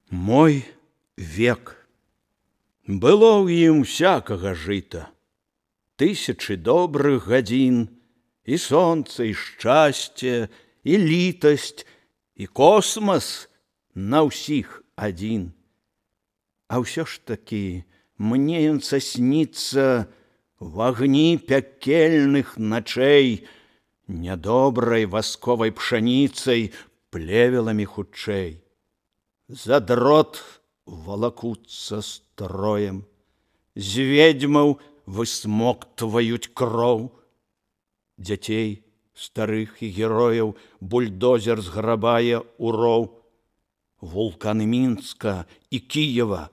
Мой век. Было ў ім всякага жыта, тысячы добрых гадзін, і сонца, і шчасце, і літасць, і космас на ўсіх адзін. А ўсё ж такі мне ён сасніцца в агні пякельных начэй, нядобрай васковай пшаніцай, плевеламі хутчэй. Задрот валакуцца строем, з ведьмаў высмоктваюць кроў. Дзяцей, старых і герояў бульдозер зграбае ў роў. Вулканы Мінска і Кіева,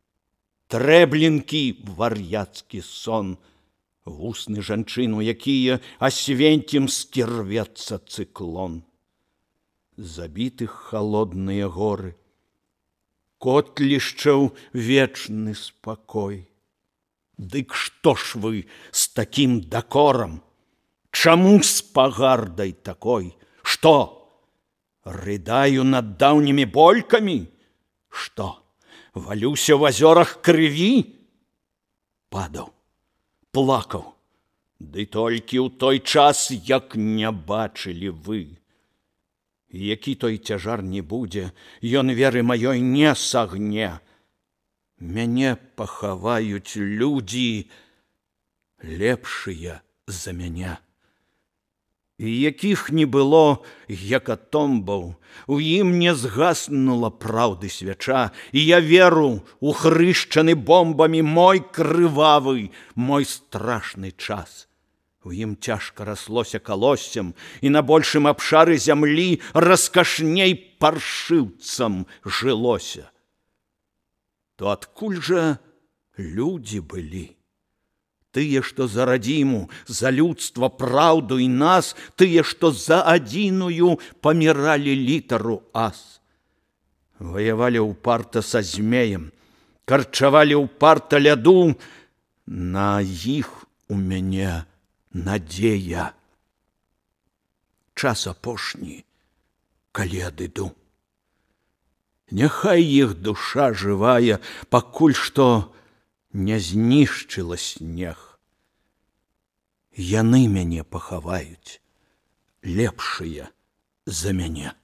трэблінкі вар'яцкі сон, вусны жанчын, у якія асвенцімскі рвецца цыклон. Забітых халодныя горы, котлішчаў вечны спакой. Дык што ж вы з такім дакорам? Чаму з пагардай такой? Што? Рыдаю над даўнімі болькамі? Што? Валюся ў азёрах крыві? Падаў, плакаў, ды толькі ў той час, як не бачылі вы. Які той цяжар не будзе, ён веры маёй не сагне. Мяне пахаваюць людзі лепшыя за мяне. І якіх не было гекатомбаў, у ім не згаснула праўды свяча, і я веру у хрышчаны бомбамі мой крывавы, мой страшны час. У ім цяжка раслося калоссем, і на большым абшары зямлі раскашней паршыўцам жылося. То адкуль жа людзі былі? Тыя, што за радзіму, за людства, праўду і нас, тыя, што за адзіную паміралі літару ас. Ваявалі ўпарта са змеем, карчавалі ўпарта ляду, на іх у мяне надзея. Час апошні, калі адыду. Няхай іх душа жывая, пакуль што не знішчыла снег. Яны мяне пахаваюць, лепшыя за мяне.